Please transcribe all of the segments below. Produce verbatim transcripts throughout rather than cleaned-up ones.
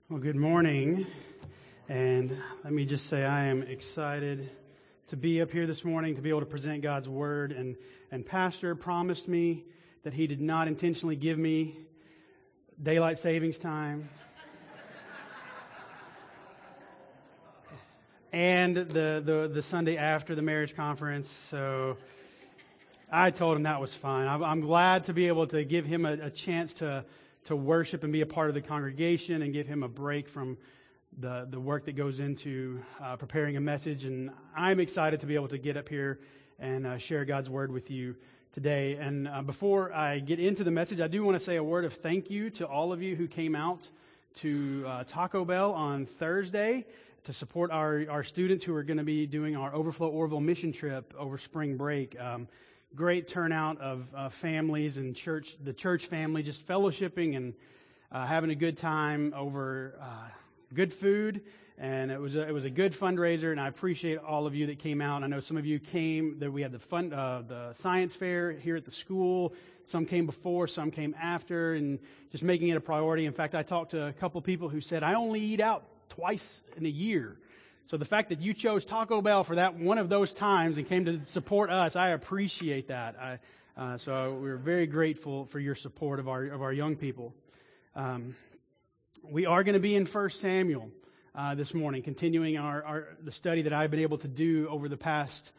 Well, good morning, and let me just say I am excited to be up here this morning to be able to present God's Word, and, and Pastor promised me that he did not intentionally give me daylight savings time and the, the, the Sunday after the marriage conference, so I told him that was fine. I'm, I'm glad to be able to give him a, a chance to to worship and be a part of the congregation and give him a break from the, the work that goes into uh, preparing a message. And I'm excited to be able to get up here and uh, share God's Word with you today. And uh, before I get into the message, I do want to say a word of thank you to all of you who came out to uh, Taco Bell on Thursday to support our, our students who are going to be doing our Overflow Orville mission trip over spring break. Um, Great turnout of uh, families and church, the church family, just fellowshipping and uh, having a good time over uh, good food, and it was a, it was a good fundraiser. And I appreciate all of you that came out. I know some of you came. That we had the fun, uh, the science fair here at the school. Some came before, some came after, and just making it a priority. In fact, I talked to a couple people who said I only eat out twice in a year. So the fact that you chose Taco Bell for that one of those times and came to support us, I appreciate that. I, uh, so we're very grateful for your support of our of our young people. Um, we are going to be in First Samuel uh, this morning, continuing our, our the study that I've been able to do over the past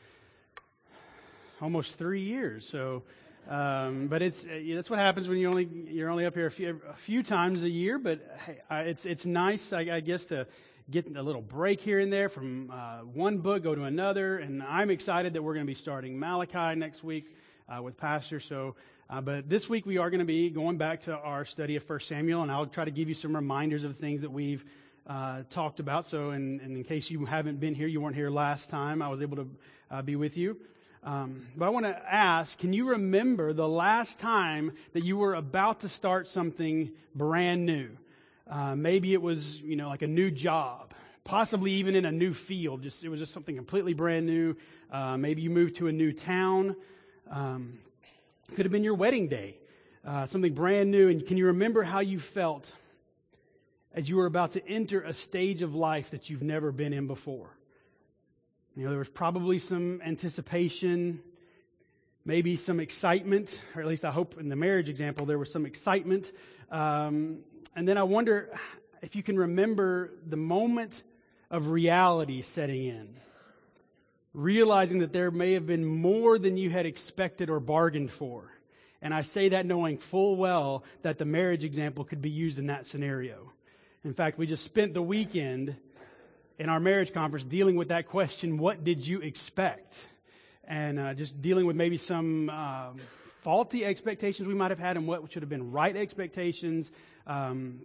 almost three years. So, um, but it's uh, that's what happens when you only you're only up here a few a few times a year. But hey, uh, it's it's nice, I, I guess, to get a little break here and there from uh, one book, go to another, and I'm excited that we're going to be starting Malachi next week uh, with Pastor. So, uh, but this week we are going to be going back to our study of First Samuel, and I'll try to give you some reminders of things that we've uh, talked about. So, in, in, in case you haven't been here, you weren't here last time, I was able to uh, be with you. Um, but I want to ask, can you remember the last time that you were about to start something brand new? Uh, maybe it was, you know, like a new job, possibly even in a new field. Just it was just something completely brand new. Uh, maybe you moved to a new town. Um, could have been your wedding day, uh, something brand new. And can you remember how you felt as you were about to enter a stage of life that you've never been in before? You know, there was probably some anticipation, maybe some excitement, or at least I hope in the marriage example there was some excitement. Um, And then I wonder if you can remember the moment of reality setting in, realizing that there may have been more than you had expected or bargained for. And I say that knowing full well that the marriage example could be used in that scenario. In fact, we just spent the weekend in our marriage conference dealing with that question, what did you expect? And uh, just dealing with maybe some um, faulty expectations we might have had and what should have been right expectations. Um,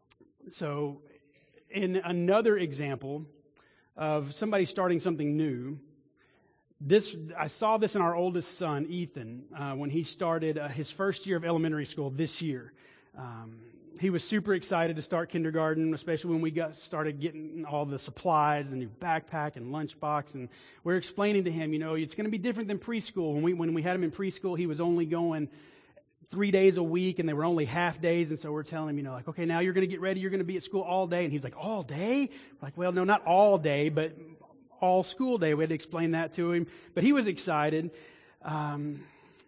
so in another example of somebody starting something new, this I saw this in our oldest son, Ethan, uh, when he started uh, his first year of elementary school this year. Um, he was super excited to start kindergarten, especially when we got started getting all the supplies, the new backpack and lunchbox. And we're explaining to him, you know, it's going to be different than preschool. When we when we had him in preschool, he was only going three days a week, and they were only half days. And so we're telling him, you know, like, okay, now you're going to get ready. You're going to be at school all day. And he's like, all day? We're like, well, no, not all day, but all school day. We had to explain that to him. But he was excited. Um,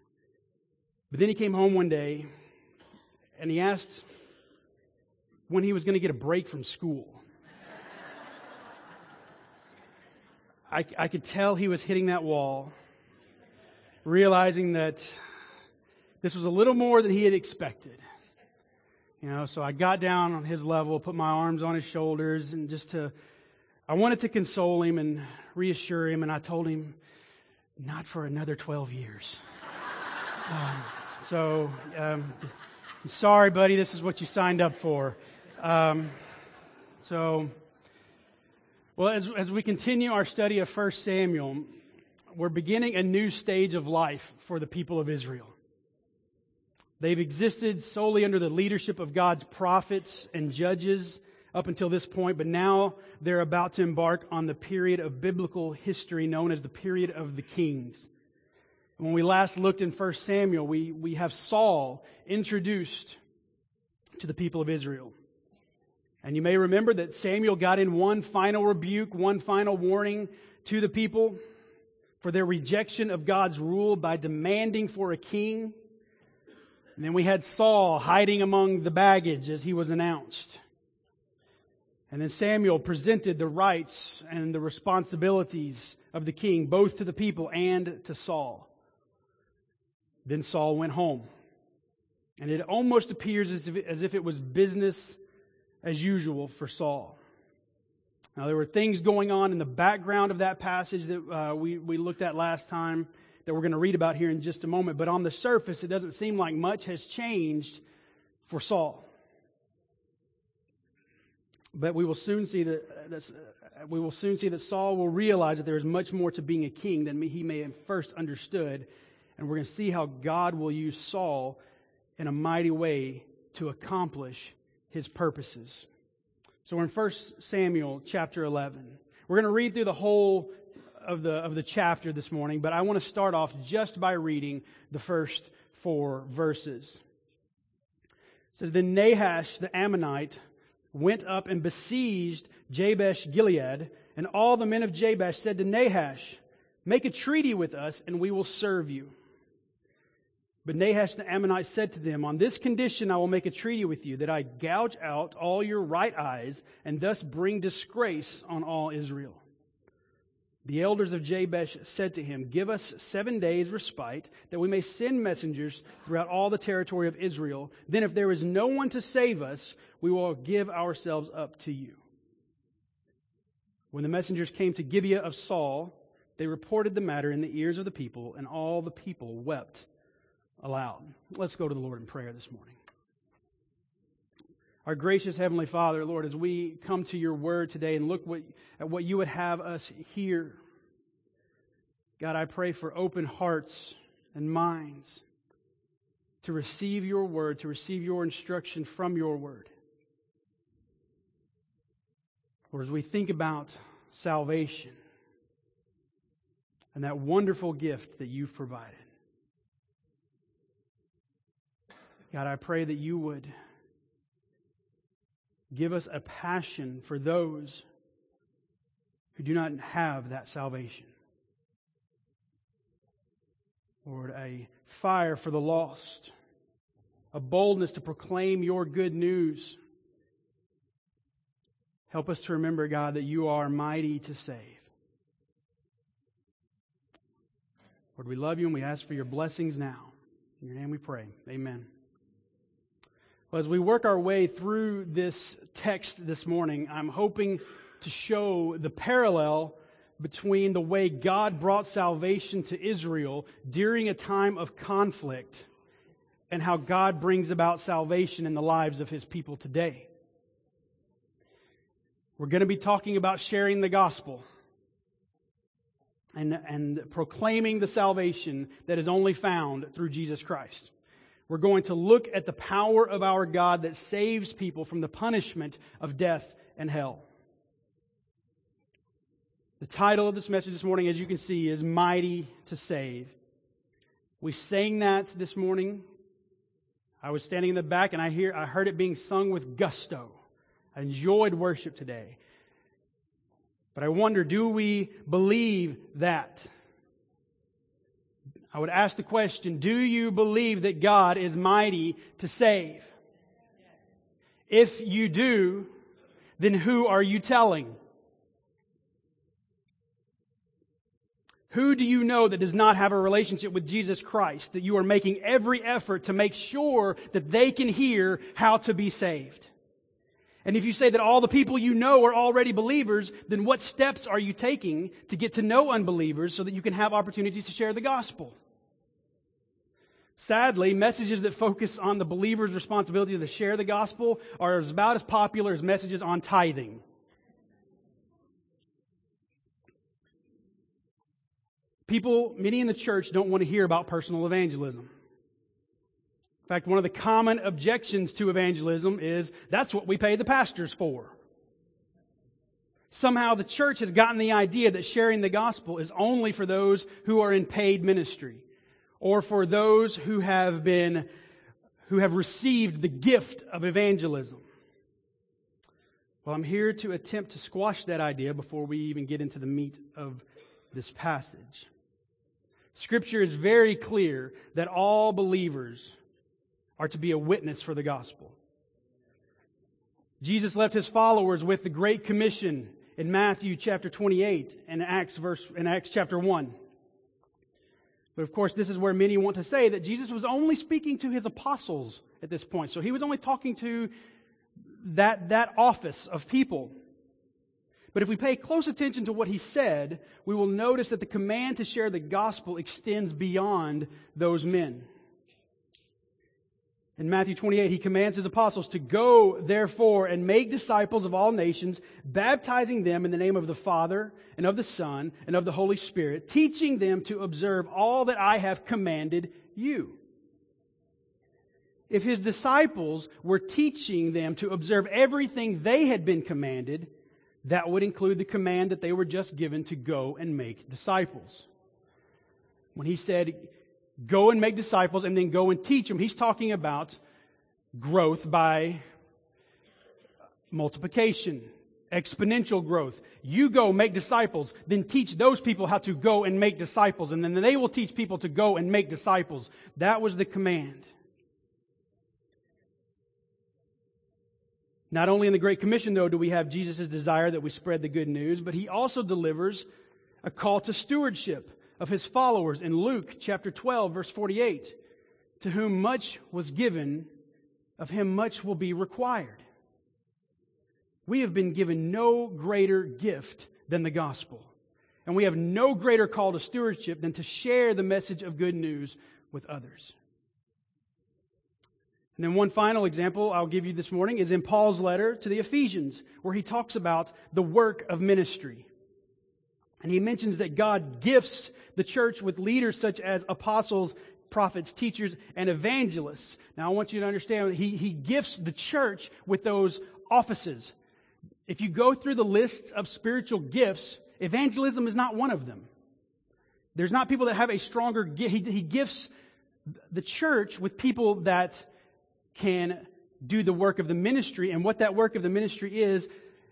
but then he came home one day, and he asked when he was going to get a break from school. I, I could tell he was hitting that wall, realizing that this was a little more than he had expected. You know, so I got down on his level, put my arms on his shoulders, and just to, I wanted to console him and reassure him, and I told him, not for another twelve years. um, so, um, I'm sorry, buddy, this is what you signed up for. Um, so, well, as, as we continue our study of First Samuel, we're beginning a new stage of life for the people of Israel. They've existed solely under the leadership of God's prophets and judges up until this point, but now they're about to embark on the period of biblical history known as the period of the kings. When we last looked in First Samuel, we, we have Saul introduced to the people of Israel. And you may remember that Samuel got in one final rebuke, one final warning to the people for their rejection of God's rule by demanding for a king. And then we had Saul hiding among the baggage as he was announced. And then Samuel presented the rights and the responsibilities of the king, both to the people and to Saul. Then Saul went home. And it almost appears as if, as if it was business as usual for Saul. Now, there were things going on in the background of that passage that uh, we, we looked at last time that we're going to read about here in just a moment. But on the surface, it doesn't seem like much has changed for Saul. But we will soon see that that's, uh, we will soon see that Saul will realize that there is much more to being a king than he may have first understood. And we're going to see how God will use Saul in a mighty way to accomplish His purposes. So we're in First Samuel chapter eleven. We're going to read through the whole of the of the chapter this morning, but I want to start off just by reading the first four verses. It says, Then Nahash the Ammonite went up and besieged Jabesh Gilead, and all the men of Jabesh said to Nahash, Make a treaty with us, and we will serve you. But Nahash the Ammonite said to them, On this condition I will make a treaty with you, that I gouge out all your right eyes, and thus bring disgrace on all Israel. The elders of Jabesh said to him, Give us seven days respite, that we may send messengers throughout all the territory of Israel. Then if there is no one to save us, we will give ourselves up to you. When the messengers came to Gibeah of Saul, they reported the matter in the ears of the people, and all the people wept aloud. Let's go to the Lord in prayer this morning. Our gracious Heavenly Father, Lord, as we come to your word today and look what, at what you would have us hear, God, I pray for open hearts and minds to receive your word, to receive your instruction from your word. Lord, as we think about salvation and that wonderful gift that you've provided, God, I pray that you would give us a passion for those who do not have that salvation. Lord, a fire for the lost, a boldness to proclaim your good news. Help us to remember, God, that you are mighty to save. Lord, we love you and we ask for your blessings now. In your name we pray. Amen. Well, as we work our way through this text this morning, I'm hoping to show the parallel between the way God brought salvation to Israel during a time of conflict and how God brings about salvation in the lives of His people today. We're going to be talking about sharing the gospel and, and proclaiming the salvation that is only found through Jesus Christ. We're going to look at the power of our God that saves people from the punishment of death and hell. The title of this message this morning, as you can see, is Mighty to Save. We sang that this morning. I was standing in the back and I hear I heard it being sung with gusto. I enjoyed worship today. But I wonder, do we believe that? I would ask the question, do you believe that God is mighty to save? If you do, then who are you telling? Who do you know that does not have a relationship with Jesus Christ, that you are making every effort to make sure that they can hear how to be saved? And if you say that all the people you know are already believers, then what steps are you taking to get to know unbelievers so that you can have opportunities to share the gospel? Sadly, messages that focus on the believer's responsibility to share the gospel are about as popular as messages on tithing. People, many in the church, don't want to hear about personal evangelism. In fact, one of the common objections to evangelism is, that's what we pay the pastors for. Somehow the church has gotten the idea that sharing the gospel is only for those who are in paid ministry, or for those who have been, who have received the gift of evangelism. Well, I'm here to attempt to squash that idea before we even get into the meat of this passage. Scripture is very clear that all believers are to be a witness for the gospel. Jesus left His followers with the Great Commission in Matthew chapter twenty-eight and Acts verse in Acts chapter one. But of course, this is where many want to say that Jesus was only speaking to His apostles at this point. So He was only talking to that, that office of people. But if we pay close attention to what He said, we will notice that the command to share the gospel extends beyond those men. In Matthew twenty-eight, He commands His apostles to go, therefore, and make disciples of all nations, baptizing them in the name of the Father, and of the Son, and of the Holy Spirit, teaching them to observe all that I have commanded you. If His disciples were teaching them to observe everything they had been commanded, that would include the command that they were just given to go and make disciples. When He said, go and make disciples and then go and teach them, He's talking about growth by multiplication, exponential growth. You go make disciples, then teach those people how to go and make disciples, and then they will teach people to go and make disciples. That was the command. Not only in the Great Commission, though, do we have Jesus' desire that we spread the good news, but He also delivers a call to stewardship of His followers in Luke chapter twelve, verse forty-eight. To whom much was given, of him much will be required. We have been given no greater gift than the gospel. And we have no greater call to stewardship than to share the message of good news with others. And then one final example I'll give you this morning is in Paul's letter to the Ephesians, where he talks about the work of ministry. And he mentions that God gifts the church with leaders such as apostles, prophets, teachers, and evangelists. Now I want you to understand that he, he gifts the church with those offices. If you go through the lists of spiritual gifts, evangelism is not one of them. There's not people that have a stronger gift. He, he gifts the church with people that can do the work of the ministry. And what that work of the ministry is,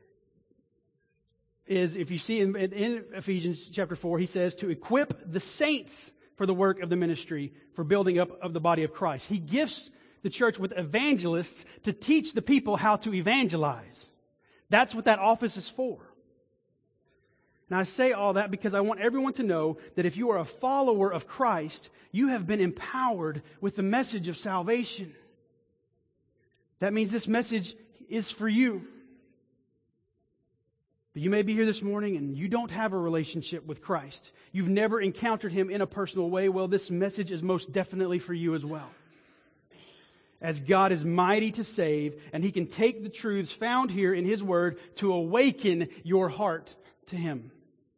is if you see in, in Ephesians chapter four, he says to equip the saints for the work of the ministry, for building up of the body of Christ. He gifts the church with evangelists to teach the people how to evangelize. That's what that office is for. And I say all that because I want everyone to know that if you are a follower of Christ, you have been empowered with the message of salvation. That means this message is for you. But you may be here this morning and you don't have a relationship with Christ. You've never encountered Him in a personal way. Well, this message is most definitely for you as well. As God is mighty to save, and He can take the truths found here in His Word to awaken your heart to Him.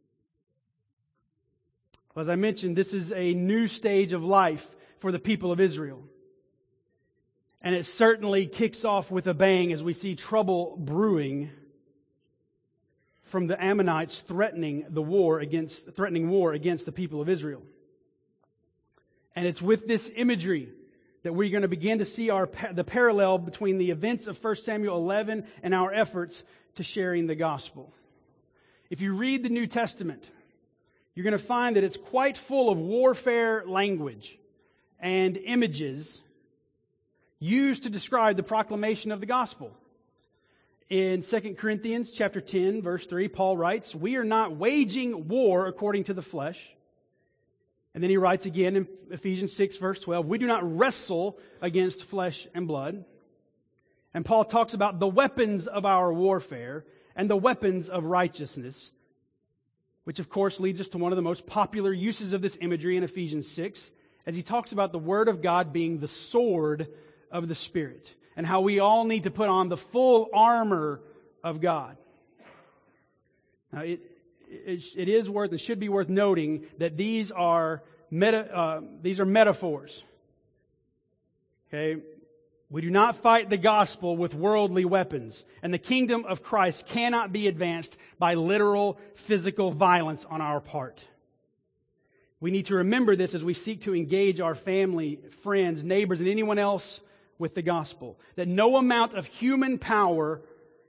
As I mentioned, this is a new stage of life for the people of Israel. And it certainly kicks off with a bang as we see trouble brewing from the Ammonites threatening the war against threatening war against the people of Israel. And it's with this imagery that we're going to begin to see our the parallel between the events of First Samuel eleven and our efforts to sharing the gospel. If you read the New Testament, you're going to find that it's quite full of warfare language and images used to describe the proclamation of the gospel. In Second Corinthians chapter ten, verse three, Paul writes, "We are not waging war according to the flesh." And then he writes again in Ephesians six, verse twelve, "We do not wrestle against flesh and blood." And Paul talks about the weapons of our warfare and the weapons of righteousness, which of course leads us to one of the most popular uses of this imagery in Ephesians six, as he talks about the Word of God being the sword of the Spirit, and how we all need to put on the full armor of God. Now, it, it, it is worth, it should be worth noting that these are meta, uh, these are metaphors. Okay, we do not fight the gospel with worldly weapons, and the kingdom of Christ cannot be advanced by literal physical violence on our part. We need to remember this as we seek to engage our family, friends, neighbors, and anyone else with the gospel. That no amount of human power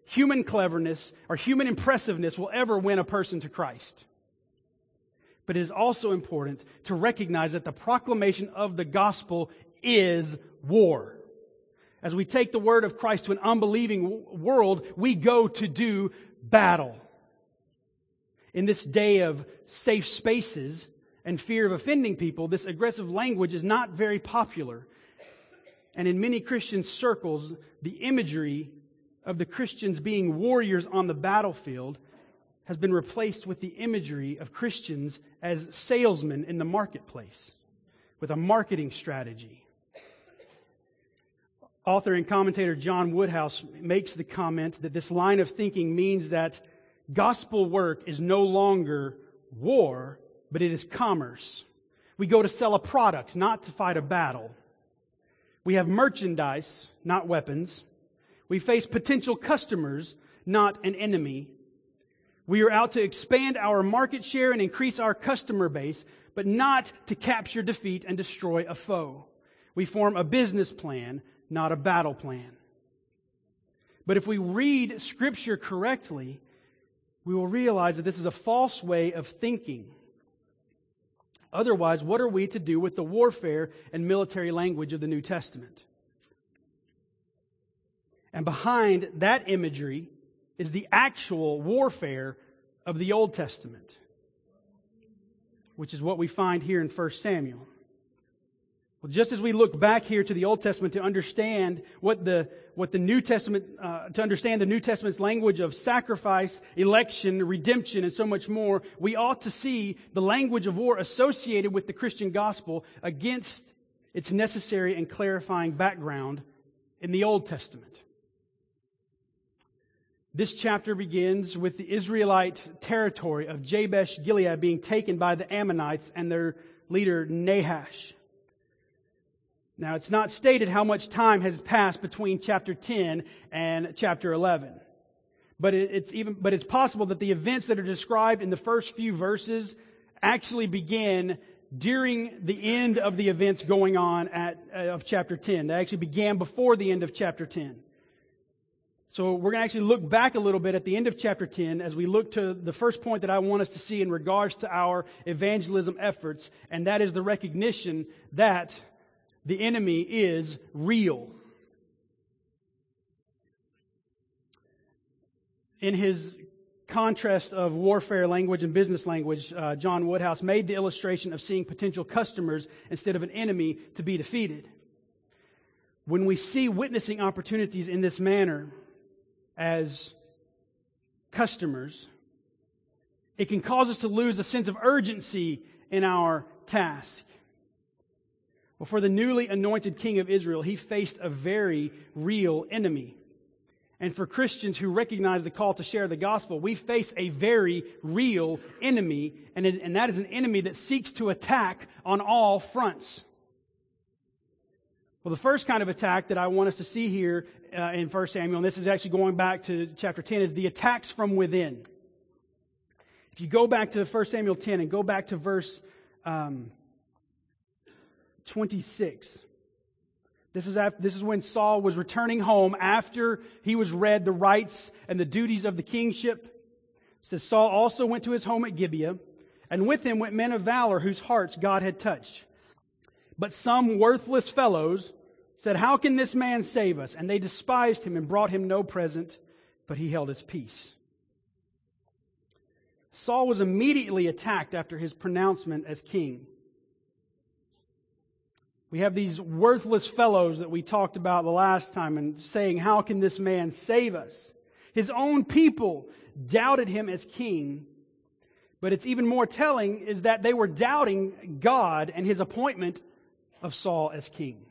human cleverness or human impressiveness will ever win a person to Christ. But it is also important to recognize that the proclamation of the gospel is war. As we take the word of Christ to an unbelieving world, we go to do battle. In this day of safe spaces and fear of offending people, this aggressive language is not very popular. And in many Christian circles, the imagery of the Christians being warriors on the battlefield has been replaced with the imagery of Christians as salesmen in the marketplace, with a marketing strategy. Author and commentator John Woodhouse makes the comment that this line of thinking means that gospel work is no longer war, but it is commerce. We go to sell a product, not to fight a battle. We have merchandise, not weapons. We face potential customers, not an enemy. We are out to expand our market share and increase our customer base, but not to capture, defeat, and destroy a foe. We form a business plan, not a battle plan. But if we read Scripture correctly, we will realize that this is a false way of thinking. Otherwise, what are we to do with the warfare and military language of the New Testament? And behind that imagery is the actual warfare of the Old Testament, which is what we find here in First Samuel. Well, just as we look back here to the Old Testament to understand what the what the New Testament, uh, to understand the New Testament's language of sacrifice, election, redemption, and so much more, we ought to see the language of war associated with the Christian gospel against its necessary and clarifying background in the Old Testament. This chapter begins with the Israelite territory of Jabesh Gilead being taken by the Ammonites and their leader Nahash. Now, it's not stated how much time has passed between chapter ten and chapter eleven. But it's even but it's possible that the events that are described in the first few verses actually begin during the end of the events going on at uh, of chapter ten. They actually began before the end of chapter ten. So we're going to actually look back a little bit at the end of chapter ten as we look to the first point that I want us to see in regards to our evangelism efforts, and that is the recognition that the enemy is real. In his contrast of warfare language and business language, uh, John Woodhouse made the illustration of seeing potential customers instead of an enemy to be defeated. When we see witnessing opportunities in this manner as customers, it can cause us to lose a sense of urgency in our task. Well, for the newly anointed king of Israel, he faced a very real enemy. And for Christians who recognize the call to share the gospel, we face a very real enemy, and, it, and that is an enemy that seeks to attack on all fronts. Well, the first kind of attack that I want us to see here uh, in First Samuel, and this is actually going back to chapter ten, is the attacks from within. If you go back to First Samuel ten and go back to verse um, twenty-six. This is after, this is when Saul was returning home after he was read the rights and the duties of the kingship. It says, Saul also went to his home at Gibeah, and with him went men of valor whose hearts God had touched. But some worthless fellows said, how can this man save us? And they despised him and brought him no present, but he held his peace. Saul was immediately attacked after his pronouncement as king. We have these worthless fellows that we talked about the last time and saying, how can this man save us? His own people doubted him as king. But it's even more telling is that they were doubting God and his appointment of Saul as king.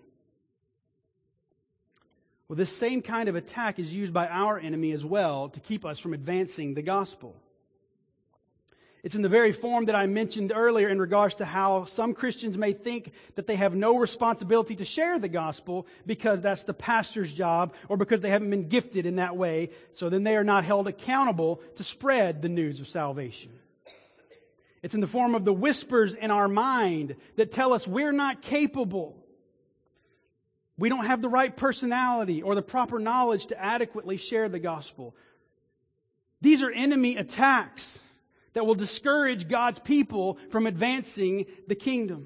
Well, this same kind of attack is used by our enemy as well to keep us from advancing the gospel. It's in the very form that I mentioned earlier in regards to how some Christians may think that they have no responsibility to share the gospel because that's the pastor's job or because they haven't been gifted in that way. So then they are not held accountable to spread the news of salvation. It's in the form of the whispers in our mind that tell us we're not capable. We don't have the right personality or the proper knowledge to adequately share the gospel. These are enemy attacks that will discourage God's people from advancing the kingdom.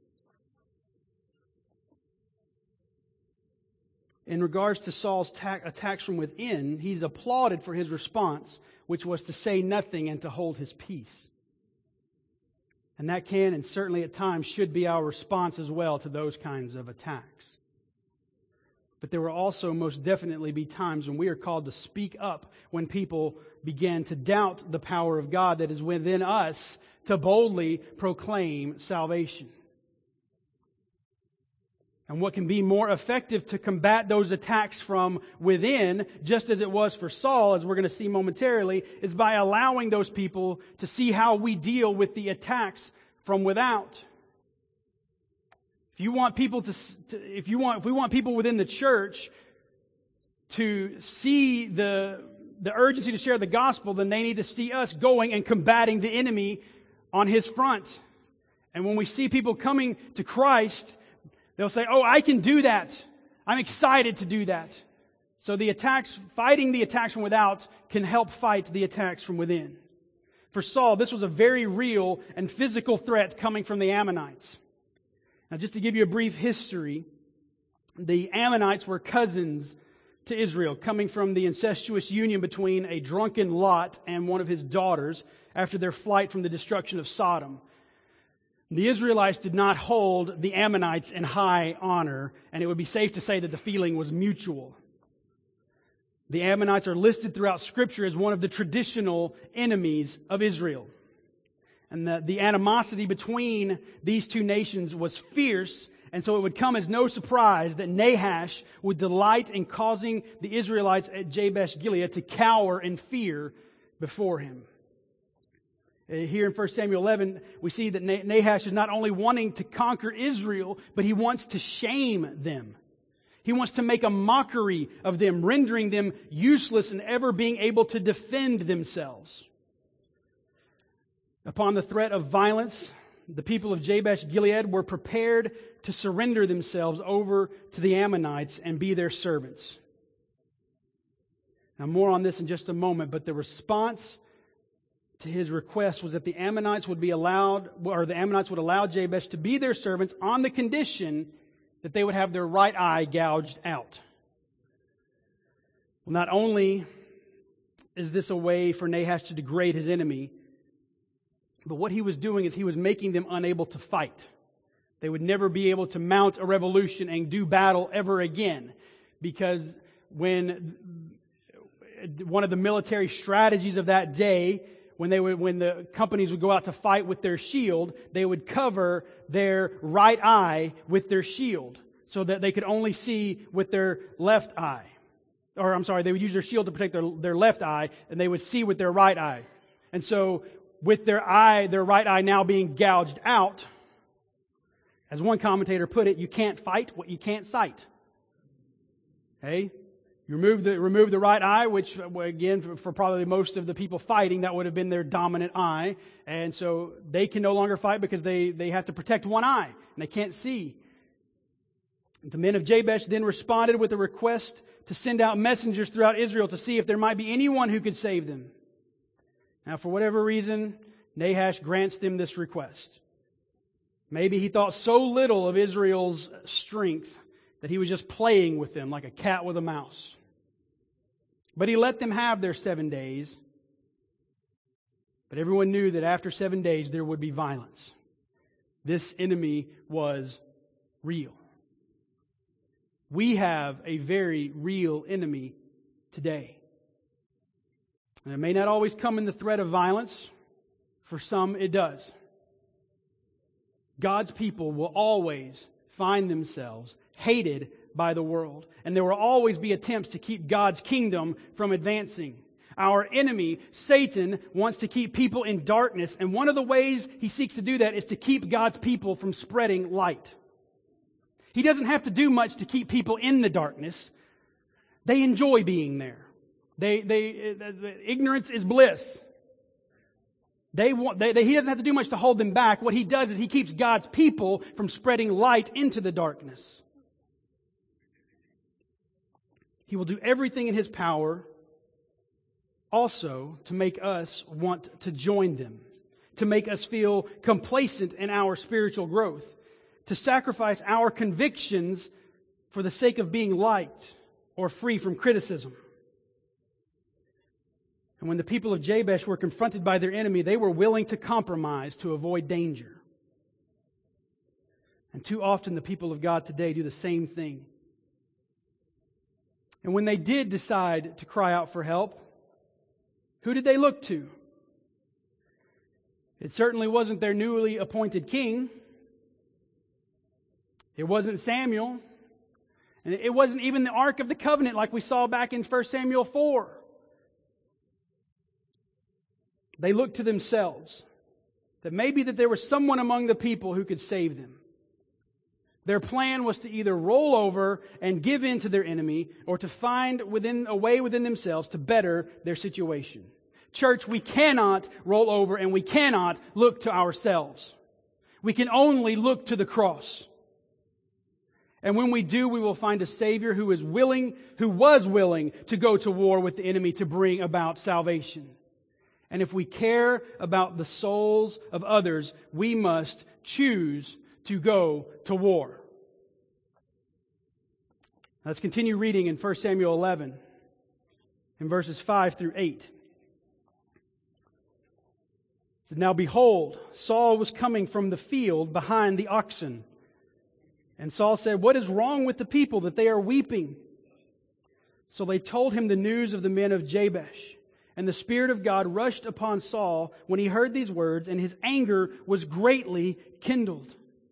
In regards to Saul's ta- attacks from within, he's applauded for his response, which was to say nothing and to hold his peace. And that can, and certainly at times, should be our response as well to those kinds of attacks. But there will also most definitely be times when we are called to speak up when people begin to doubt the power of God that is within us to boldly proclaim salvation. And what can be more effective to combat those attacks from within, just as it was for Saul, as we're going to see momentarily, is by allowing those people to see how we deal with the attacks from without. If you want people to, to if you want, if we want people within the church to see the the urgency to share the gospel, then they need to see us going and combating the enemy on his front. And when we see people coming to Christ, they'll say, "Oh, I can do that. I'm excited to do that." So the attacks, fighting the attacks from without, can help fight the attacks from within. For Saul, this was a very real and physical threat coming from the Ammonites. Now, just to give you a brief history, the Ammonites were cousins to Israel, coming from the incestuous union between a drunken Lot and one of his daughters after their flight from the destruction of Sodom. The Israelites did not hold the Ammonites in high honor, and it would be safe to say that the feeling was mutual. The Ammonites are listed throughout Scripture as one of the traditional enemies of Israel. And the, the animosity between these two nations was fierce, and so it would come as no surprise that Nahash would delight in causing the Israelites at Jabesh Gilead to cower in fear before him. Here in First Samuel eleven, we see that Nahash is not only wanting to conquer Israel, but he wants to shame them. He wants to make a mockery of them, rendering them useless in ever being able to defend themselves. Upon the threat of violence, the people of Jabesh Gilead were prepared to surrender themselves over to the Ammonites and be their servants. Now, more on this in just a moment, but the response to his request was that the Ammonites would be allowed, or the Ammonites would allow Jabesh to be their servants on the condition that they would have their right eye gouged out. Well, not only is this a way for Nahash to degrade his enemy, but what he was doing is he was making them unable to fight. They would never be able to mount a revolution and do battle ever again. Because when one of the military strategies of that day, when they would, when the companies would go out to fight with their shield, they would cover their right eye with their shield so that they could only see with their left eye. Or I'm sorry, they would use their shield to protect their, their left eye, and they would see with their right eye. And so with their eye, their right eye now being gouged out, as one commentator put it, you can't fight what you can't sight. Okay? You remove the remove the right eye, which again, for, for probably most of the people fighting, that would have been their dominant eye. And so they can no longer fight because they, they have to protect one eye, and they can't see. The men of Jabesh then responded with a request to send out messengers throughout Israel to see if there might be anyone who could save them. Now, for whatever reason, Nahash grants them this request. Maybe he thought so little of Israel's strength that he was just playing with them like a cat with a mouse. But he let them have their seven days. But everyone knew that after seven days there would be violence. This enemy was real. We have a very real enemy today. And it may not always come in the threat of violence. For some, it does. God's people will always find themselves hated by the world. And there will always be attempts to keep God's kingdom from advancing. Our enemy, Satan, wants to keep people in darkness. And one of the ways he seeks to do that is to keep God's people from spreading light. He doesn't have to do much to keep people in the darkness. They enjoy being there. They, they, uh, ignorance is bliss. They want, they, they, he doesn't have to do much to hold them back. What he does is he keeps God's people from spreading light into the darkness. He will do everything in His power also to make us want to join them, to make us feel complacent in our spiritual growth, to sacrifice our convictions for the sake of being liked or free from criticism. And when the people of Jabesh were confronted by their enemy, they were willing to compromise to avoid danger. And too often the people of God today do the same thing. And when they did decide to cry out for help, who did they look to? It certainly wasn't their newly appointed king. It wasn't Samuel. And it wasn't even the Ark of the Covenant like we saw back in First Samuel four. They looked to themselves. That maybe that there was someone among the people who could save them. Their plan was to either roll over and give in to their enemy or to find within a way within themselves to better their situation. Church, we cannot roll over and we cannot look to ourselves. We can only look to the cross. And when we do, we will find a Savior who is willing, who was willing to go to war with the enemy to bring about salvation. And if we care about the souls of others, we must choose to go to war. Let's continue reading in First Samuel eleven, in verses five through eight. It says, "Now behold, Saul was coming from the field behind the oxen. And Saul said, 'What is wrong with the people that they are weeping?' So they told him the news of the men of Jabesh. And the Spirit of God rushed upon Saul when he heard these words, and his anger was greatly kindled.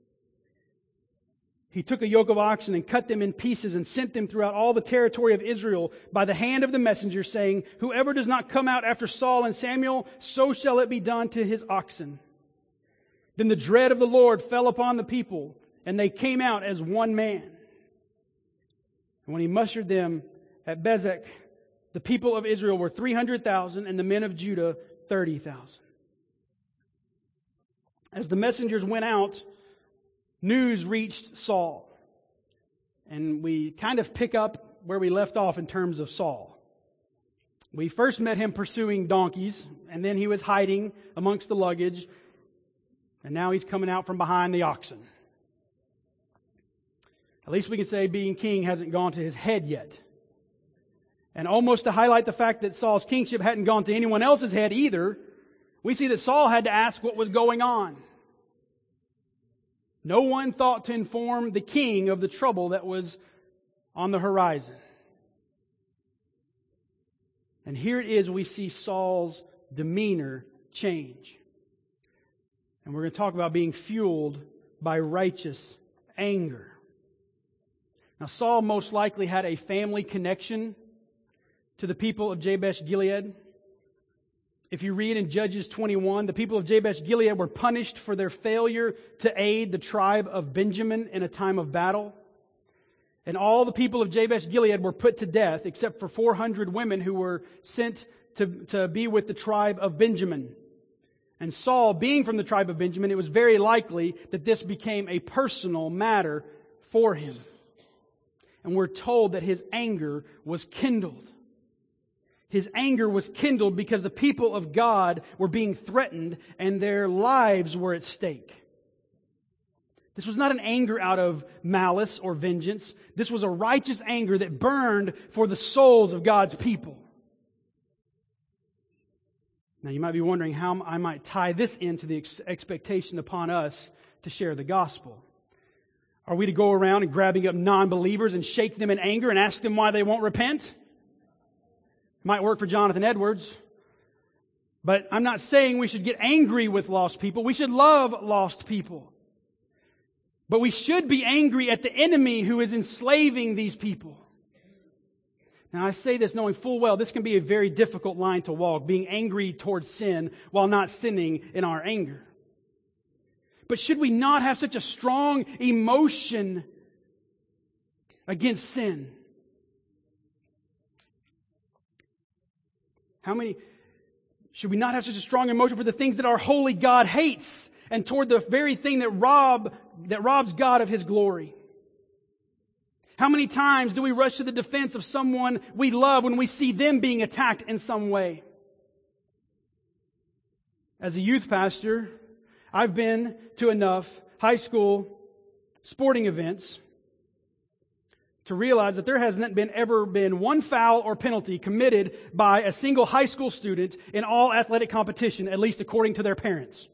He took a yoke of oxen and cut them in pieces and sent them throughout all the territory of Israel by the hand of the messenger, saying, 'Whoever does not come out after Saul and Samuel, so shall it be done to his oxen.' Then the dread of the Lord fell upon the people, and they came out as one man. And when he mustered them at Bezek, the people of Israel were three hundred thousand, and the men of Judah thirty thousand. As the messengers went out, news reached Saul. And we kind of pick up where we left off in terms of Saul. We first met him pursuing donkeys, and then he was hiding amongst the luggage, and now he's coming out from behind the oxen. At least we can say being king hasn't gone to his head yet. And almost to highlight the fact that Saul's kingship hadn't gone to anyone else's head either, we see that Saul had to ask what was going on. No one thought to inform the king of the trouble that was on the horizon. And here it is, we see Saul's demeanor change. And we're going to talk about being fueled by righteous anger. Now, Saul most likely had a family connection to the people of Jabesh Gilead. If you read in Judges twenty-one, the people of Jabesh Gilead were punished for their failure to aid the tribe of Benjamin in a time of battle. And all the people of Jabesh Gilead were put to death, except for four hundred women who were sent to, to be with the tribe of Benjamin. And Saul, being from the tribe of Benjamin, it was very likely that this became a personal matter for him. And we're told that his anger was kindled. His anger was kindled because the people of God were being threatened and their lives were at stake. This was not an anger out of malice or vengeance. This was a righteous anger that burned for the souls of God's people. Now you might be wondering how I might tie this into the ex- expectation upon us to share the gospel. Are we to go around and grabbing up non-believers and shake them in anger and ask them why they won't repent? Might work for Jonathan Edwards. But I'm not saying we should get angry with lost people. We should love lost people. But we should be angry at the enemy who is enslaving these people. Now I say this knowing full well this can be a very difficult line to walk, being angry towards sin while not sinning in our anger. But should we not have such a strong emotion against sin? How many, should we not have such a strong emotion for the things that our holy God hates and toward the very thing that rob, that robs God of His glory? How many times do we rush to the defense of someone we love when we see them being attacked in some way? As a youth pastor, I've been to enough high school sporting events to realize that there hasn't been ever been one foul or penalty committed by a single high school student in all athletic competition, at least according to their parents.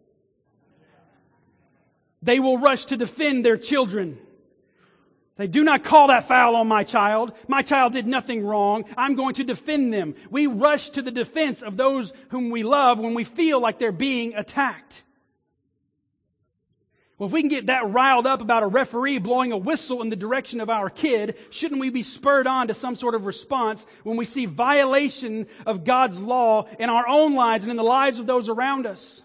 They will rush to defend their children. They do not call that foul on my child. My child did nothing wrong. I'm going to defend them. We rush to the defense of those whom we love when we feel like they're being attacked. Well, if we can get that riled up about a referee blowing a whistle in the direction of our kid, shouldn't we be spurred on to some sort of response when we see violation of God's law in our own lives and in the lives of those around us?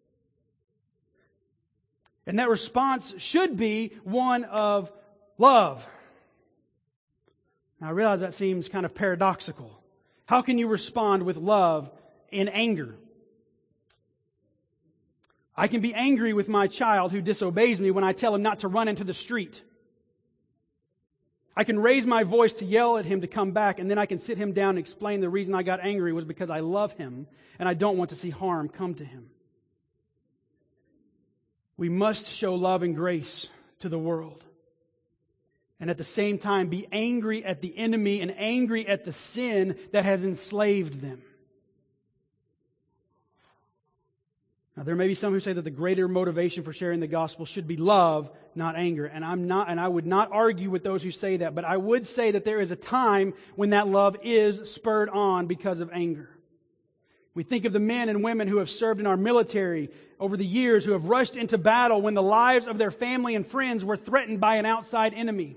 And that response should be one of love. Now, I realize that seems kind of paradoxical. How can you respond with love in anger? I can be angry with my child who disobeys me when I tell him not to run into the street. I can raise my voice to yell at him to come back, and then I can sit him down and explain the reason I got angry was because I love him and I don't want to see harm come to him. We must show love and grace to the world. And at the same time be angry at the enemy and angry at the sin that has enslaved them. Now, there may be some who say that the greater motivation for sharing the gospel should be love, not anger. And I'm not, and I would not argue with those who say that, but I would say that there is a time when that love is spurred on because of anger. We think of the men and women who have served in our military over the years, who have rushed into battle when the lives of their family and friends were threatened by an outside enemy.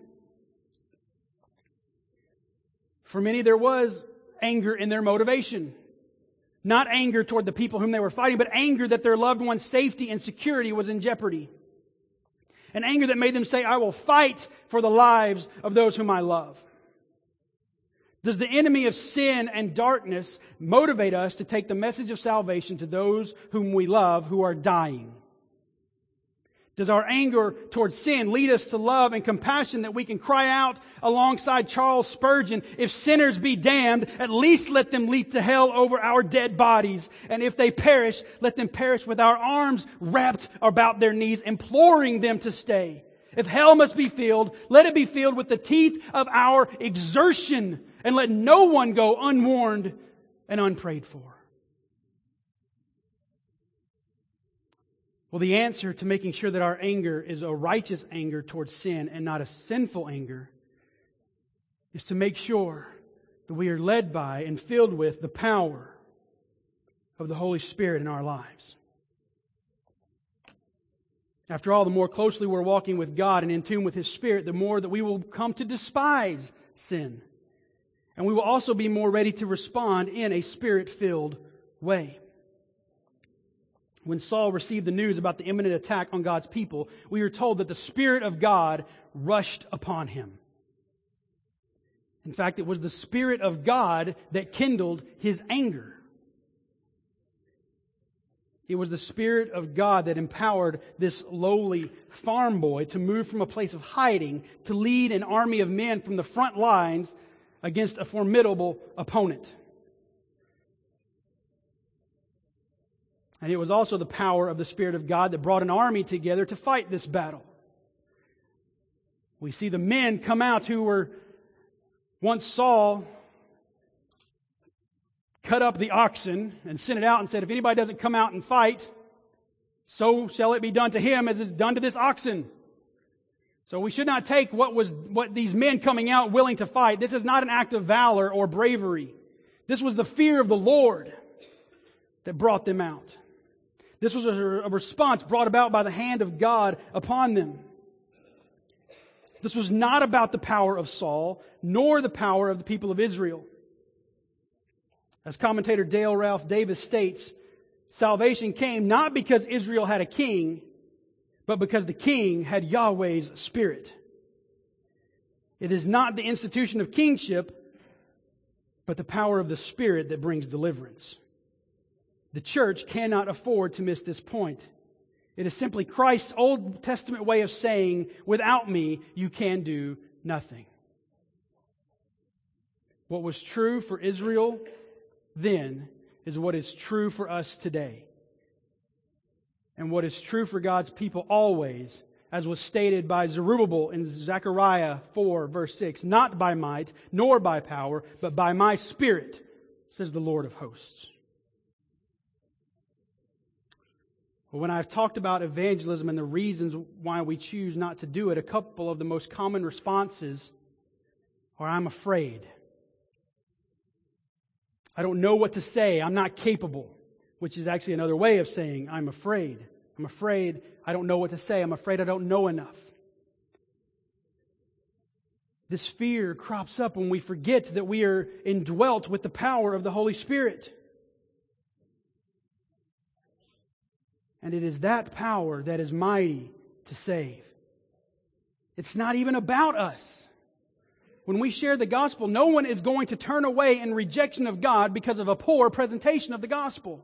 For many, there was anger in their motivation. Not anger toward the people whom they were fighting, but anger that their loved one's safety and security was in jeopardy. An anger that made them say, I will fight for the lives of those whom I love. Does the enemy of sin and darkness motivate us to take the message of salvation to those whom we love who are dying? Does our anger towards sin lead us to love and compassion that we can cry out alongside Charles Spurgeon, if sinners be damned, at least let them leap to hell over our dead bodies. And if they perish, let them perish with our arms wrapped about their knees, imploring them to stay. If hell must be filled, let it be filled with the teeth of our exertion, and let no one go unwarned and unprayed for. Well, the answer to making sure that our anger is a righteous anger towards sin and not a sinful anger is to make sure that we are led by and filled with the power of the Holy Spirit in our lives. After all, the more closely we're walking with God and in tune with His Spirit, the more that we will come to despise sin. And we will also be more ready to respond in a Spirit-filled way. When Saul received the news about the imminent attack on God's people, we are told that the Spirit of God rushed upon him. In fact, it was the Spirit of God that kindled his anger. It was the Spirit of God that empowered this lowly farm boy to move from a place of hiding to lead an army of men from the front lines against a formidable opponent. And it was also the power of the Spirit of God that brought an army together to fight this battle. We see the men come out who were once Saul cut up the oxen and sent it out and said, if anybody doesn't come out and fight, so shall it be done to him as is done to this oxen. So we should not take what was what these men coming out willing to fight. This is not an act of valor or bravery. This was the fear of the Lord that brought them out. This was a, a response brought about by the hand of God upon them. This was not about the power of Saul, nor the power of the people of Israel. As commentator Dale Ralph Davis states, salvation came not because Israel had a king, but because the king had Yahweh's Spirit. It is not the institution of kingship, but the power of the Spirit that brings deliverance. The church cannot afford to miss this point. It is simply Christ's Old Testament way of saying, without me, you can do nothing. What was true for Israel then is what is true for us today. And what is true for God's people always, as was stated by Zerubbabel in Zechariah four, verse six, not by might, nor by power, but by my Spirit, says the Lord of hosts. When I've talked about evangelism and the reasons why we choose not to do it, a couple of the most common responses are, I'm afraid. I don't know what to say. I'm not capable, which is actually another way of saying I'm afraid. I'm afraid I don't know what to say. I'm afraid I don't know enough. This fear crops up when we forget that we are indwelt with the power of the Holy Spirit. And it is that power that is mighty to save. It's not even about us. When we share the gospel, no one is going to turn away in rejection of God because of a poor presentation of the gospel.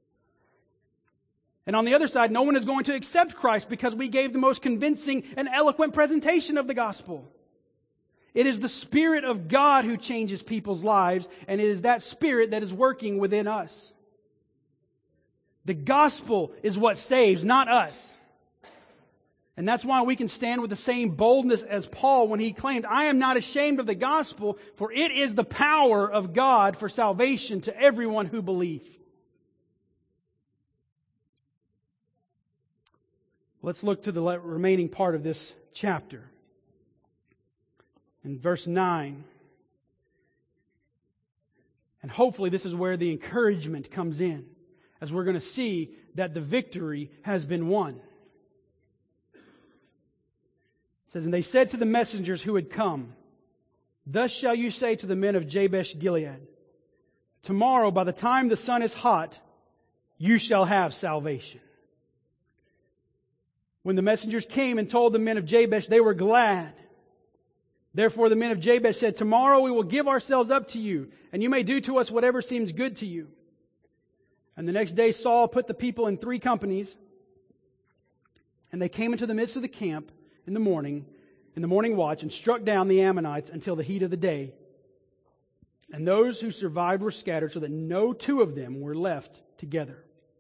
And on the other side, no one is going to accept Christ because we gave the most convincing and eloquent presentation of the gospel. It is the Spirit of God who changes people's lives, and it is that Spirit that is working within us. The gospel is what saves, not us. And that's why we can stand with the same boldness as Paul when he claimed, I am not ashamed of the gospel, for it is the power of God for salvation to everyone who believes. Let's look to the remaining part of this chapter. In verse nine. And hopefully this is where the encouragement comes in, as we're going to see that the victory has been won. It says, and they said to the messengers who had come, thus shall you say to the men of Jabesh Gilead, tomorrow by the time the sun is hot, you shall have salvation. When the messengers came and told the men of Jabesh, they were glad. Therefore the men of Jabesh said, tomorrow we will give ourselves up to you, and you may do to us whatever seems good to you. And the next day Saul put the people in three companies, and they came into the midst of the camp in the morning, in the morning watch, and struck down the Ammonites until the heat of the day. And those who survived were scattered, so that no two of them were left together.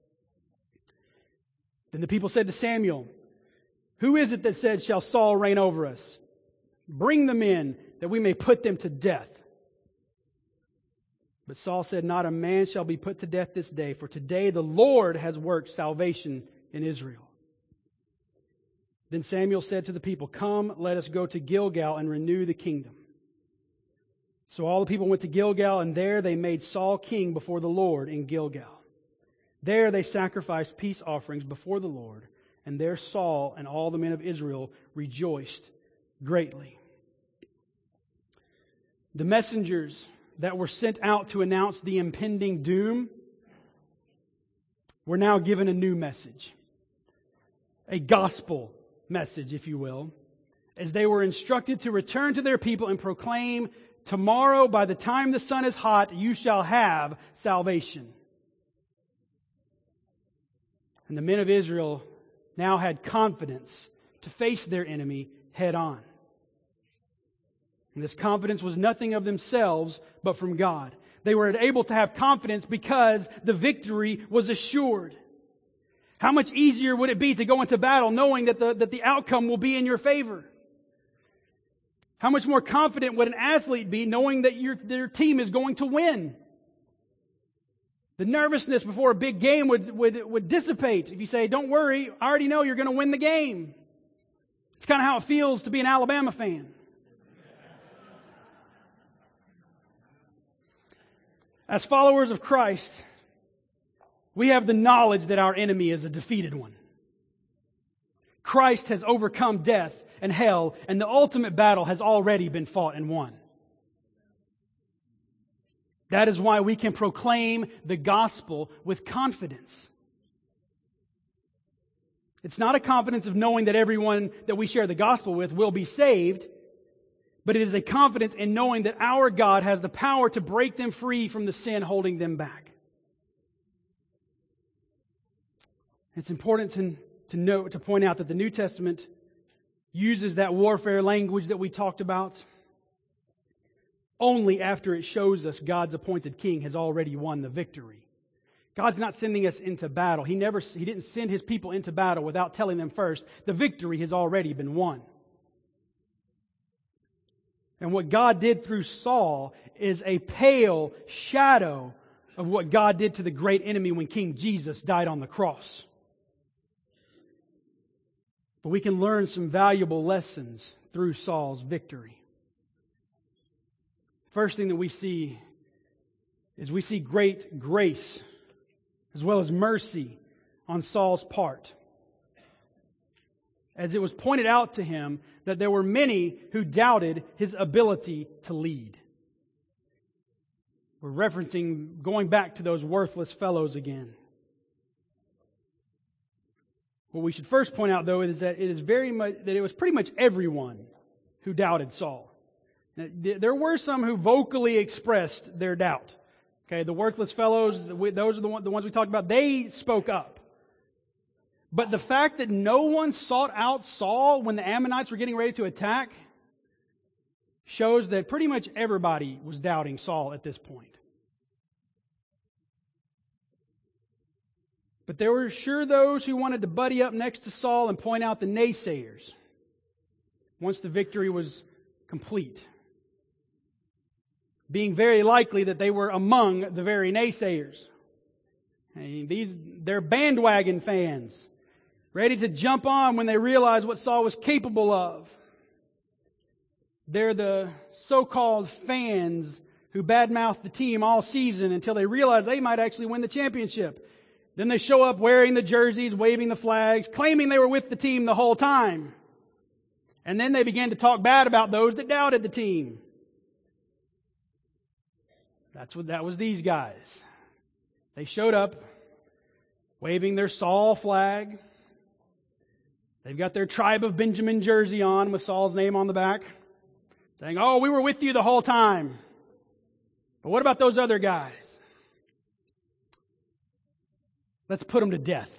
Then the people said to Samuel, who is it that said, shall Saul reign over us? Bring them in, that we may put them to death. But Saul said, not a man shall be put to death this day, for today the Lord has worked salvation in Israel. Then Samuel said to the people, come, let us go to Gilgal and renew the kingdom. So all the people went to Gilgal, and there they made Saul king before the Lord in Gilgal. There they sacrificed peace offerings before the Lord, and there Saul and all the men of Israel rejoiced greatly. The messengers that were sent out to announce the impending doom were now given a new message. A gospel message, if you will, as they were instructed to return to their people and proclaim, tomorrow by the time the sun is hot, you shall have salvation. And the men of Israel now had confidence to face their enemy head on. And this confidence was nothing of themselves, but from God. They were able to have confidence because the victory was assured. How much easier would it be to go into battle knowing that the, that the outcome will be in your favor? How much more confident would an athlete be knowing that your, their team is going to win? The nervousness before a big game would, would, would dissipate if you say, don't worry, I already know you're going to win the game. It's kind of how it feels to be an Alabama fan. As followers of Christ, we have the knowledge that our enemy is a defeated one. Christ has overcome death and hell, and the ultimate battle has already been fought and won. That is why we can proclaim the gospel with confidence. It's not a confidence of knowing that everyone that we share the gospel with will be saved, but it is a confidence in knowing that our God has the power to break them free from the sin holding them back. It's important to, to note, to point out that the New Testament uses that warfare language that we talked about only after it shows us God's appointed king has already won the victory. God's not sending us into battle. He never, He didn't send His people into battle without telling them first, the victory has already been won. And what God did through Saul is a pale shadow of what God did to the great enemy when King Jesus died on the cross. But we can learn some valuable lessons through Saul's victory. First thing that we see is we see great grace as well as mercy on Saul's part. As it was pointed out to him that there were many who doubted his ability to lead. We're referencing going back to those worthless fellows again. What we should first point out, though, is that it is very much that it was pretty much everyone who doubted Saul. Now, there were some who vocally expressed their doubt. Okay, the worthless fellows, those are the ones we talked about. They spoke up. But the fact that no one sought out Saul when the Ammonites were getting ready to attack shows that pretty much everybody was doubting Saul at this point. But there were sure those who wanted to buddy up next to Saul and point out the naysayers once the victory was complete. Being very likely that they were among the very naysayers. I mean, these, they're bandwagon fans, ready to jump on when they realize what Saul was capable of. They're the so-called fans who badmouth the team all season until they realize they might actually win the championship. Then they show up wearing the jerseys, waving the flags, claiming they were with the team the whole time. And then they began to talk bad about those that doubted the team. That's what that was these guys. They showed up waving their Saul flag. They've got their Tribe of Benjamin jersey on with Saul's name on the back, saying, "Oh, we were with you the whole time." But what about those other guys? Let's put them to death.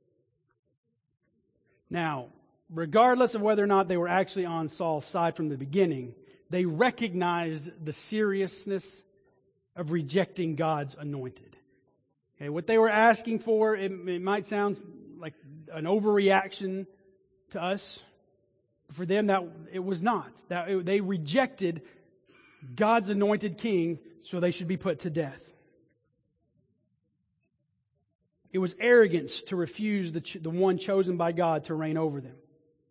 Now, regardless of whether or not they were actually on Saul's side from the beginning, they recognized the seriousness of rejecting God's anointed. Okay, what they were asking for, it, it might sound like an overreaction to us. But for them, that it was not. That it, they rejected God's anointed king, so they should be put to death. It was arrogance to refuse the, the one chosen by God to reign over them.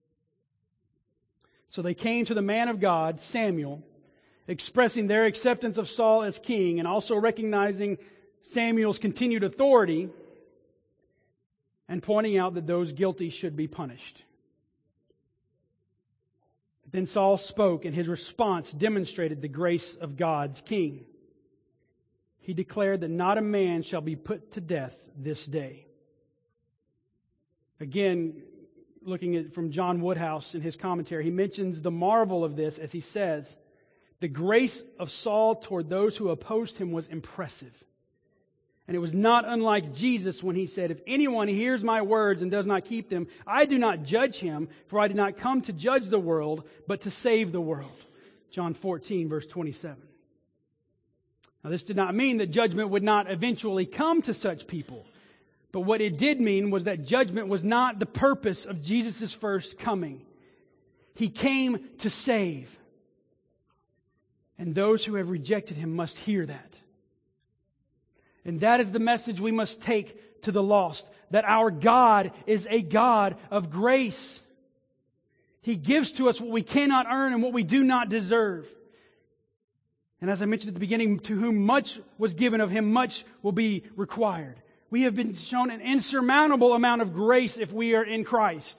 So they came to the man of God, Samuel, expressing their acceptance of Saul as king and also recognizing Samuel's continued authority and pointing out that those guilty should be punished. Then Saul spoke, and his response demonstrated the grace of God's king. He declared that not a man shall be put to death this day. Again, looking at from John Woodhouse in his commentary, he mentions the marvel of this as he says, the grace of Saul toward those who opposed him was impressive. And it was not unlike Jesus when he said, "If anyone hears my words and does not keep them, I do not judge him, for I did not come to judge the world, but to save the world." John fourteen, verse twenty-seven. Now, this did not mean that judgment would not eventually come to such people. But what it did mean was that judgment was not the purpose of Jesus' first coming. He came to save. And those who have rejected Him must hear that. And that is the message we must take to the lost. That our God is a God of grace. He gives to us what we cannot earn and what we do not deserve. And as I mentioned at the beginning, to whom much was given, of him much will be required. We have been shown an insurmountable amount of grace if we are in Christ.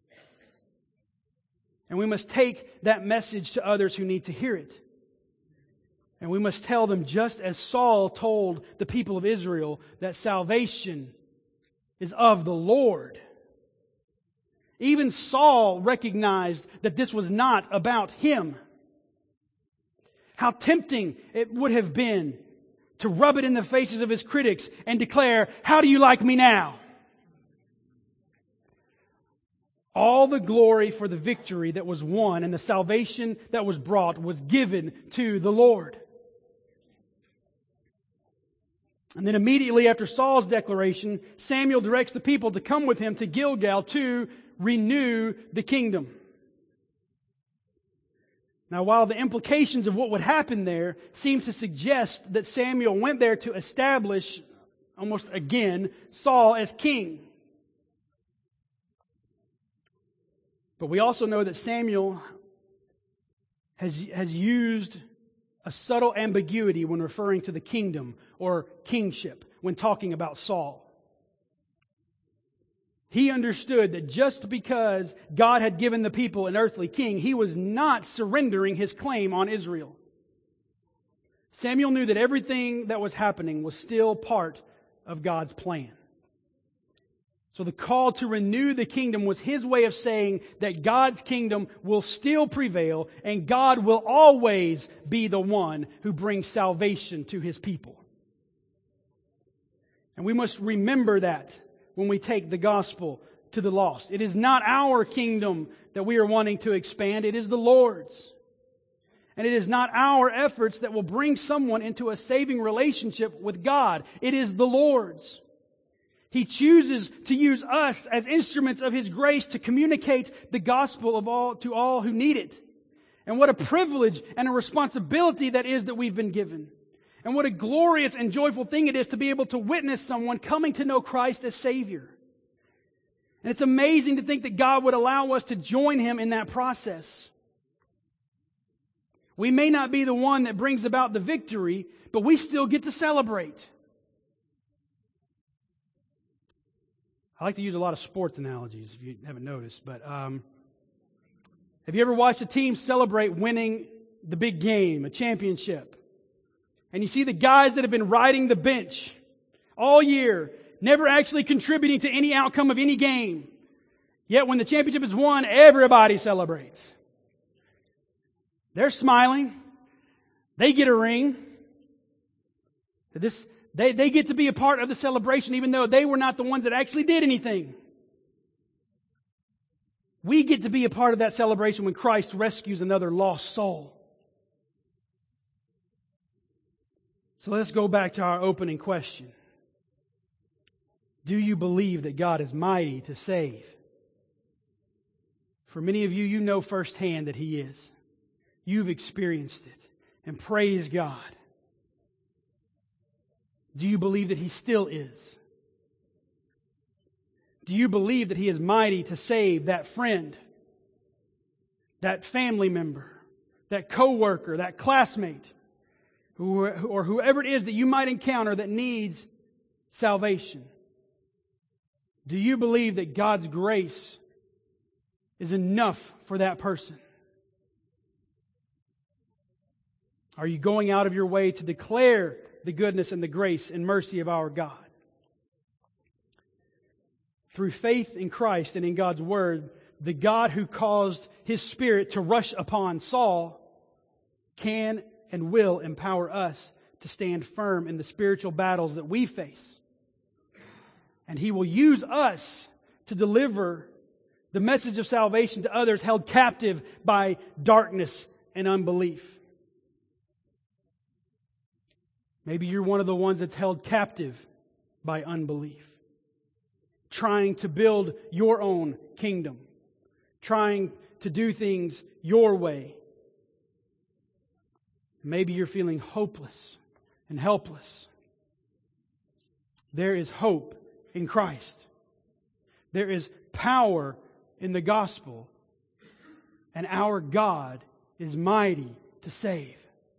And we must take that message to others who need to hear it. And we must tell them, just as Saul told the people of Israel, that salvation is of the Lord. Even Saul recognized that this was not about him. How tempting it would have been to rub it in the faces of his critics and declare, "How do you like me now?" All the glory for the victory that was won and the salvation that was brought was given to the Lord. And then immediately after Saul's declaration, Samuel directs the people to come with him to Gilgal to renew the kingdom. Now, while the implications of what would happen there seem to suggest that Samuel went there to establish, almost again, Saul as king. But we also know that Samuel has, has used a subtle ambiguity when referring to the kingdom or kingship when talking about Saul. He understood that just because God had given the people an earthly king, He was not surrendering His claim on Israel. Samuel knew that everything that was happening was still part of God's plan. So the call to renew the kingdom was his way of saying that God's kingdom will still prevail and God will always be the one who brings salvation to His people. And we must remember that when we take the gospel to the lost. It is not our kingdom that we are wanting to expand. It is the Lord's. And it is not our efforts that will bring someone into a saving relationship with God. It is the Lord's. He chooses to use us as instruments of His grace to communicate the gospel of all to all who need it. And what a privilege and a responsibility that is that we've been given. And what a glorious and joyful thing it is to be able to witness someone coming to know Christ as Savior. And it's amazing to think that God would allow us to join Him in that process. We may not be the one that brings about the victory, but we still get to celebrate. I like to use a lot of sports analogies, if you haven't noticed. But um, have you ever watched a team celebrate winning the big game, a championship? And you see the guys that have been riding the bench all year, never actually contributing to any outcome of any game. Yet when the championship is won, everybody celebrates. They're smiling. They get a ring. So this... They, they get to be a part of the celebration even though they were not the ones that actually did anything. We get to be a part of that celebration when Christ rescues another lost soul. So let's go back to our opening question. Do you believe that God is mighty to save? For many of you, you know firsthand that He is. You've experienced it. And praise God. Do you believe that He still is? Do you believe that He is mighty to save that friend, that family member, that coworker, that classmate, who, or whoever it is that you might encounter that needs salvation? Do you believe that God's grace is enough for that person? Are you going out of your way to declare the goodness and the grace and mercy of our God? Through faith in Christ and in God's Word, the God who caused His Spirit to rush upon Saul can and will empower us to stand firm in the spiritual battles that we face. And He will use us to deliver the message of salvation to others held captive by darkness and unbelief. Maybe you're one of the ones that's held captive by unbelief. Trying to build your own kingdom. Trying to do things your way. Maybe you're feeling hopeless and helpless. There is hope in Christ. There is power in the gospel. And our God is mighty to save.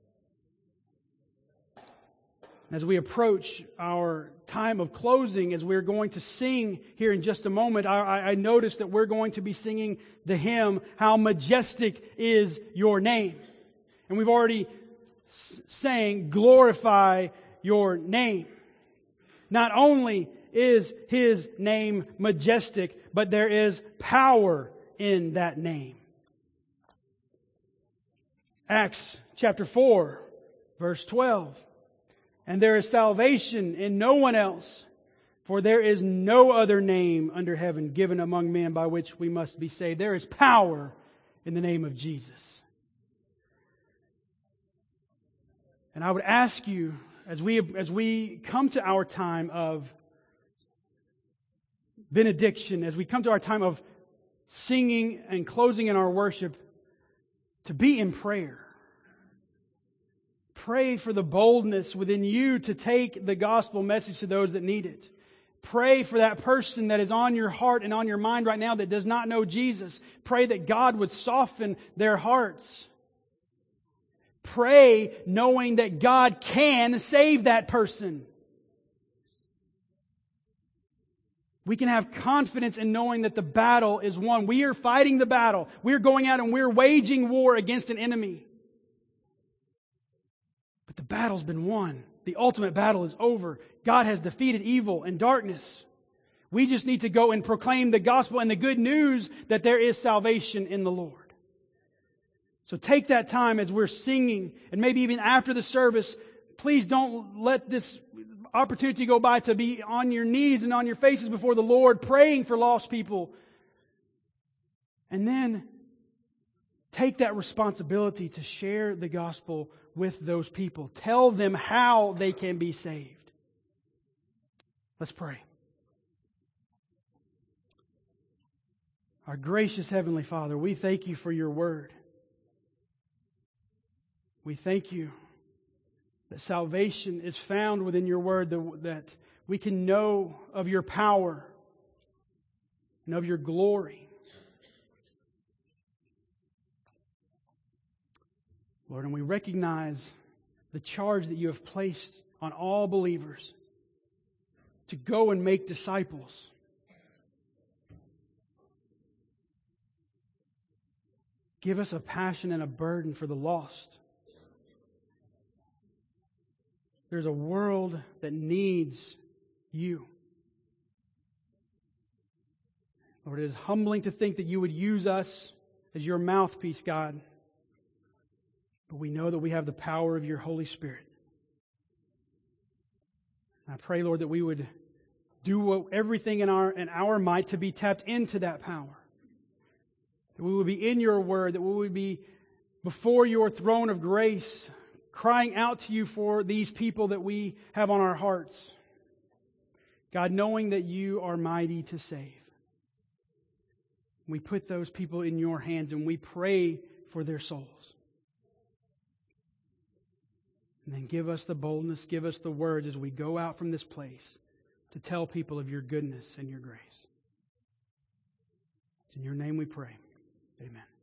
As we approach our time of closing, as we're going to sing here in just a moment, I, I noticed that we're going to be singing the hymn, How Majestic Is Your Name. And we've already s- sang, Glorify Your Name. Not only is His name majestic, but there is power in that name. Acts chapter four, verse twelve. And there is salvation in no one else, For there is no other name under heaven given among men by which we must be saved. There is power in the name of Jesus. And I would ask you, as we as we come to our time of benediction, as we come to our time of singing and closing in our worship, to be in prayer. Pray for the boldness within you to take the gospel message to those that need it. Pray for that person that is on your heart and on your mind right now that does not know Jesus. Pray that God would soften their hearts. Pray knowing that God can save that person. We can have confidence in knowing that the battle is won. We are fighting the battle. We are going out and we're waging war against an enemy. But the battle's been won. The ultimate battle is over. God has defeated evil and darkness. We just need to go and proclaim the gospel and the good news that there is salvation in the Lord. So take that time as we're singing, and maybe even after the service, please don't let this opportunity go by to be on your knees and on your faces before the Lord, praying for lost people. And then take that responsibility to share the gospel with those people. Tell them how they can be saved. Let's pray. Our gracious Heavenly Father, we thank You for Your word. We thank You that salvation is found within Your word, that we can know of Your power and of Your glory. Lord, and we recognize the charge that You have placed on all believers to go and make disciples. Give us a passion and a burden for the lost. There's a world that needs You. Lord, it is humbling to think that You would use us as Your mouthpiece, God. But we know that we have the power of Your Holy Spirit. And I pray, Lord, that we would do what, everything in our, in our might to be tapped into that power. That we would be in Your word, that we would be before Your throne of grace, crying out to You for these people that we have on our hearts. God, knowing that You are mighty to save. We put those people in Your hands and we pray for their souls. And then give us the boldness, give us the words as we go out from this place to tell people of Your goodness and Your grace. It's in Your name we pray. Amen.